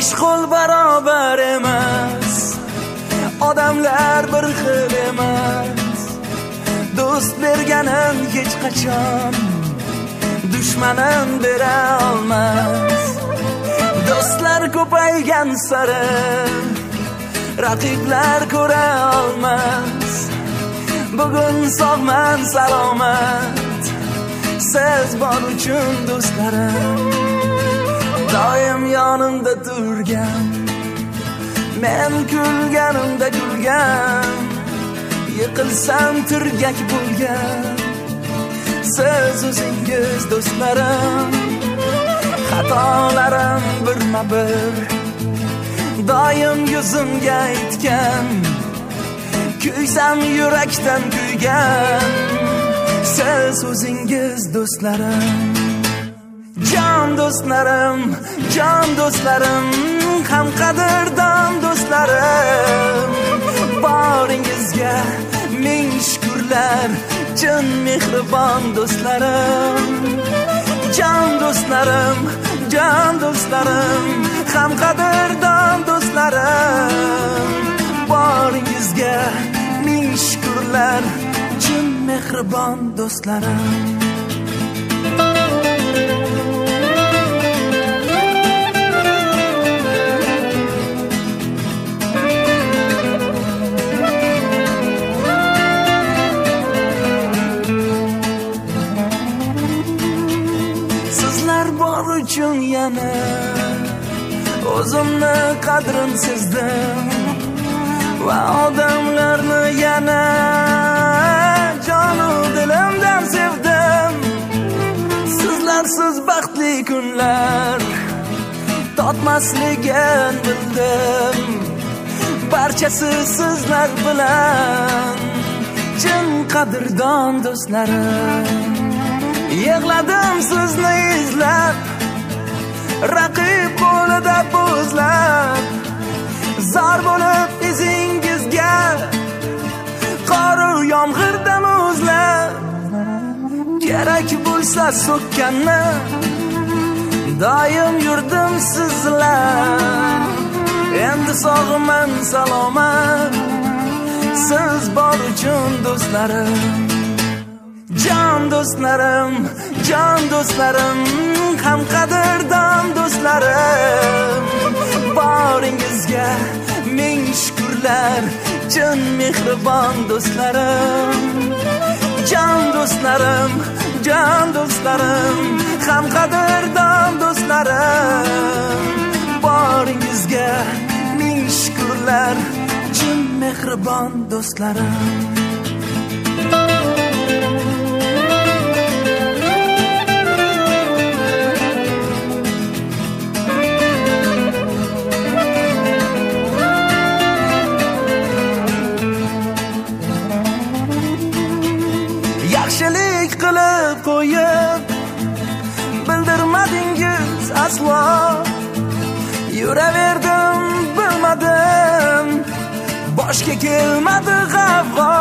besh qo'l barobar emas, odamlar bir xil emas. Do'st berganin hech qachon dushmanin bera olmas. Do'stlar ko'paygan sari raqiblar ko'ra olmas. Bugun sog'man salomat, siz bor uchun do'stlarim. Doim yonimda turgan, men kulganimda kulgan, yiqilsam tirgak bo'lgan, siz o'zingiz do'stlarim. Xatolarim birma-bir doim yuzimga aytgan, kuysam yurakdan kuygan, siz o'zingiz do'stlarim. Jon do'stlarim, jon do'stlarim, ham qadrdon do'stlarim. Boringizga ming shukrlar, chin mehribon do'stlarim. Jon do'stlarim, jon do'stlarim, ham qadrdon do'stlarim. Boringizga ming shukrlar, chin mehribon do'stlarim. Bor uchun yana o'zimni qadrin sezdim va odamlarni yana jonu dilimdan sevdim. Sizlarsiz baxtli kunlar totmasligin bildim. Barchasi sizlar bilan chin qadrdon do'stlarim. Yig'ladim sizni izlab, raqib qo'lida bo'zlab, zor bo'lib izingizga qoru yomg'irda muzlab. Kerak bo'lsa so'kkanni doim yurdim sizlar. Endi sog'man salomat, siz bor uchun do'stlarim. Jon do'stlarim, jon do'stlarim, ham qadrdon do'stlarim. Boringizga ming shukrlar, chin mehribon do'stlarim. Jon do'stlarim, jon do'stlarim, ham qadrdon do'stlarim. Boringizga ming shukrlar, chin mehribon do'stlarim. Yaxshilik qilib qo'yib bildirmadingiz aslo. Yuraverdim bilmadim, boshga kelmadi g'avg'o.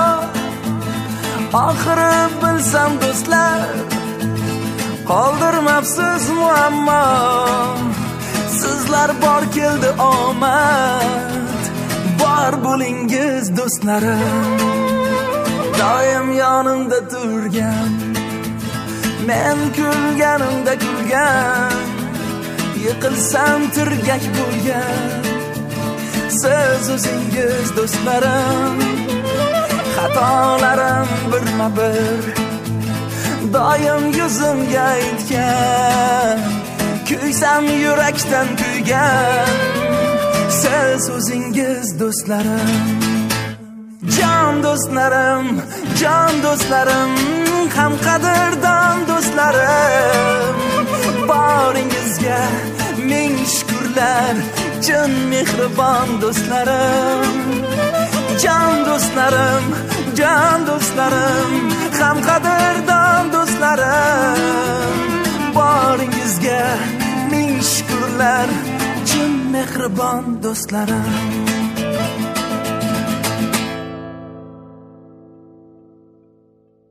Oxiri bilsam do'stlar, qoldirmabsiz muammo. Sizlar bor keldi omad, bor bo'lingiz do'stlarim. Doim yonimda turgan, men kulganimda kulgan, yiqilsam tirgak bo'lgan, siz o'zingiz do'stlarim. Xatolarim birma-bir doim yuzimga aytgan, kuysam yurakdan kuygan, siz o'zingiz do'stlarim. Jon do'stlarim, jon do'stlarim, ham qadrdon do'stlarim. Boringizga ming shukrlar, chin mehribon do'stlarim. Jon do'stlarim, jon do'stlarim, ham qadrdon do'stlarim. Boringizga ming shukrlar, chin mehribon do'stlarim.